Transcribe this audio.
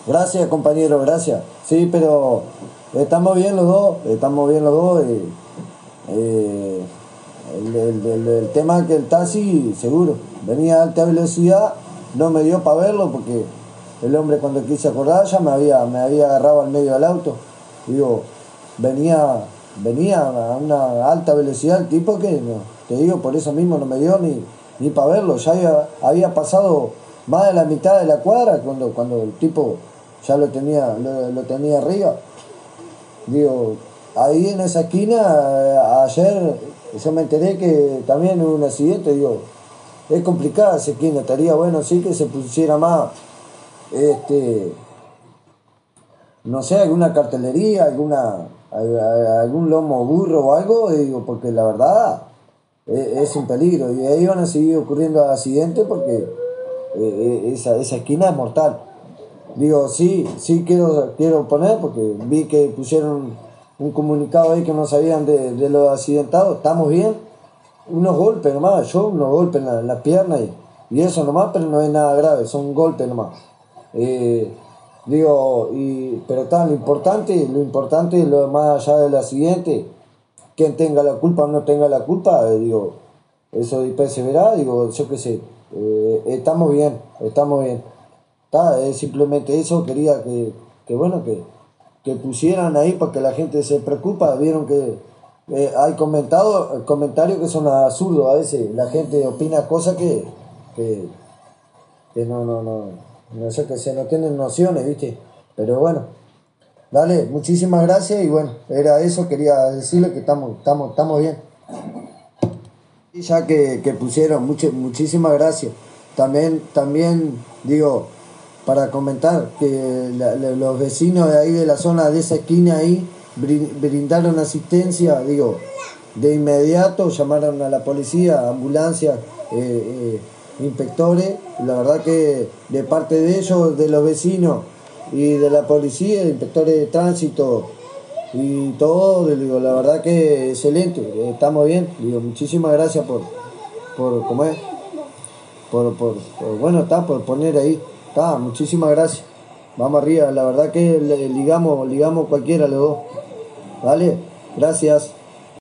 Gracias, compañero, gracias. Sí, pero estamos bien los dos, estamos bien los dos. Eh, el tema que el taxi, seguro, venía a alta velocidad, no me dio para verlo porque el hombre cuando quise acordar ya me había agarrado al medio del auto. Digo, venía a una alta velocidad el tipo que, no, te digo, por eso mismo no me dio ni para verlo. Ya había pasado más de la mitad de la cuadra cuando el tipo ya lo tenía arriba. Digo, ahí en esa esquina, ayer yo me enteré que también hubo un accidente. Digo, es complicada esa esquina, estaría bueno sí que se pusiera más, este, no sé, alguna cartelería, algún lomo burro o algo. Digo, porque la verdad es un peligro y ahí van a seguir ocurriendo accidentes porque esa esquina es mortal. Digo, sí, sí quiero poner porque vi que pusieron un comunicado ahí que no sabían de los accidentados. Estamos bien, unos golpes nomás, unos golpes en la pierna y eso nomás, pero no es nada grave, son golpes nomás. Eh, Digo, pero está, lo importante, lo más allá del accidente, quien tenga la culpa o no tenga la culpa, digo, eso después se verá. Digo, yo qué sé, estamos bien, estamos bien. Es simplemente eso, quería que bueno, que pusieran ahí para que la gente se preocupa. Vieron que hay comentarios que son absurdos a veces, la gente opina cosas que, que no sé, que se no tienen nociones, ¿viste? Pero bueno, dale, muchísimas gracias y bueno, era eso, quería decirle que estamos bien. Y ya que pusieron, muchísimas gracias. También digo, para comentar que los vecinos de ahí de la zona de esa esquina ahí brindaron asistencia, digo, de inmediato llamaron a la policía, ambulancia, inspectores. La verdad que de parte de ellos, de los vecinos y de la policía, inspectores de tránsito y todo, digo, la verdad que excelente, estamos bien. Digo, muchísimas gracias ¿cómo es? Bueno, por poner ahí. Muchísimas gracias. Vamos arriba, la verdad que ligamos cualquiera los dos. ¿Vale? Gracias.